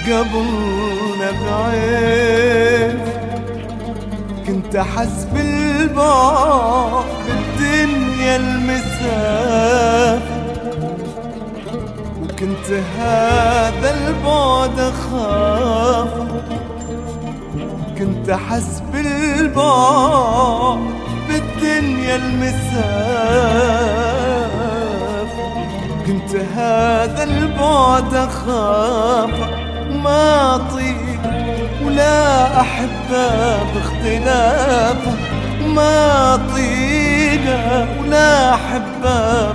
قبل نبعد كنت أحس بالبعد بالدنيا المسافة، وكنت هذا البعد أخافه. كنت أحس بالبعد بالدنيا المسافة، كنت هذا البعد أخافه. ما أطيق ولا أحبه باختلافه، ما أطيق ولا أحبه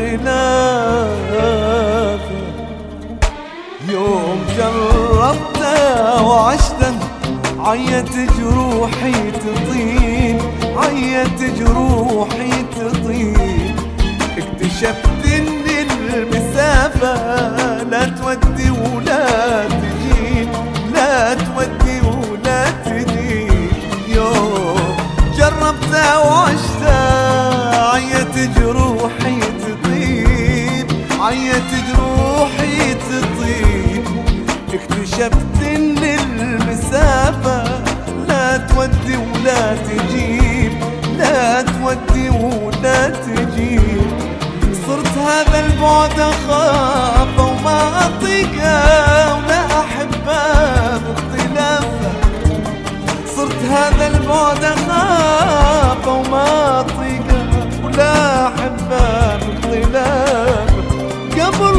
باختلافه. يوم جربته وعشته عيت جروحي تطين، عيت جروحي تطين. اكتشفت ان المسافة لا تودي ولا تجين، لا تودي ولا تجين. يوم جربته وعشته عيت جروحي تطين، عيت جروحي تطين. اكتشفت ان المسافة لا تودي ولا تجيب، لا تودي ولا تجيب. صرت هذا البعد أخافه وما أطيقه ولا أحبه باختلافه. صرت هذا البعد أخافه وما أطيقه ولا أحبه باختلافه. قبل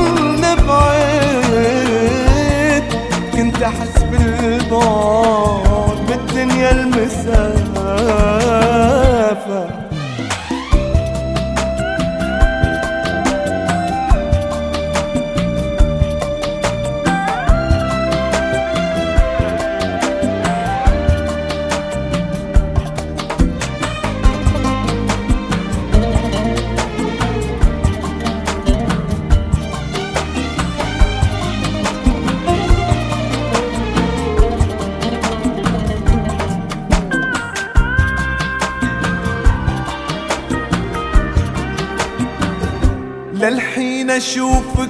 نبعد كنت أحس بالبعد بالدنيا المسافة. للحين أشوفك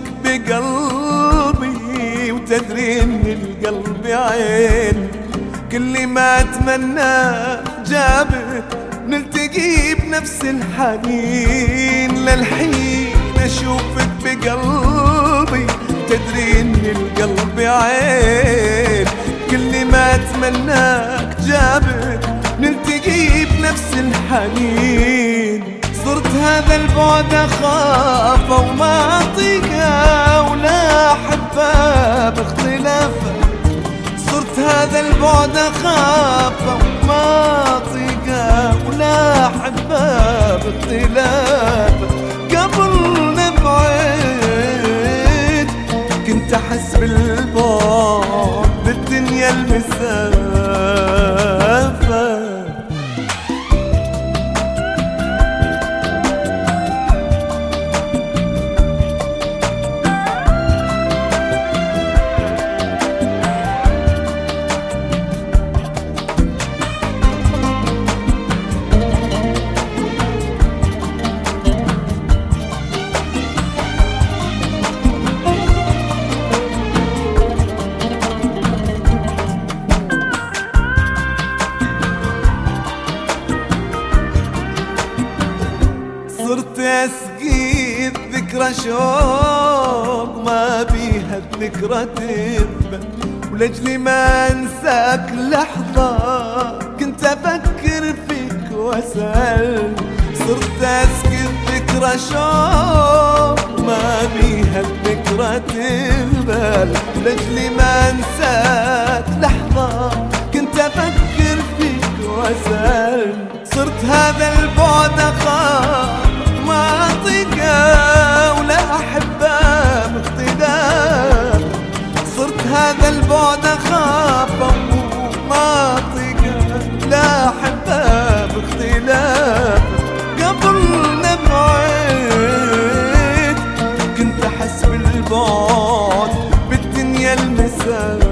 بقلبي وتدري إن القلب عين. كل ما أتمنى جابك نلتقي بنفس الحنين. للحين أشوفك بقلبي تدري إن القلب عين. كل ما أتمناك جابك نلتقي بنفس الحنين. صرت هذا البعد أخافه وما أطيقه ولا أحبه باختلافه. صرت هذا البعد أخافه وما أطيقه ولا أحبه باختلافه. قبل نبعد كنت أحس بالبعد بالدنيا المسافة. صرت أسقي الذكرى شوق ما بيها الذكرى تذبل. ولأجلي ما أنساك لحظة كنت أفكر فيك وأسأل. صرت أسقي الذكرى شوق ما بيها الذكرى تذبل. ولأجلي ما أنساك لحظة كنت أفكر فيك وأسأل. صرت هذا البعد أخاف ما أطيقه ولا أحبه باختلاف. صرت هذا البعد أخافه وما أطيقه لا أحبه باختلاف. قبل نبعد كنت أحس بالبعد بالدنيا المسافة.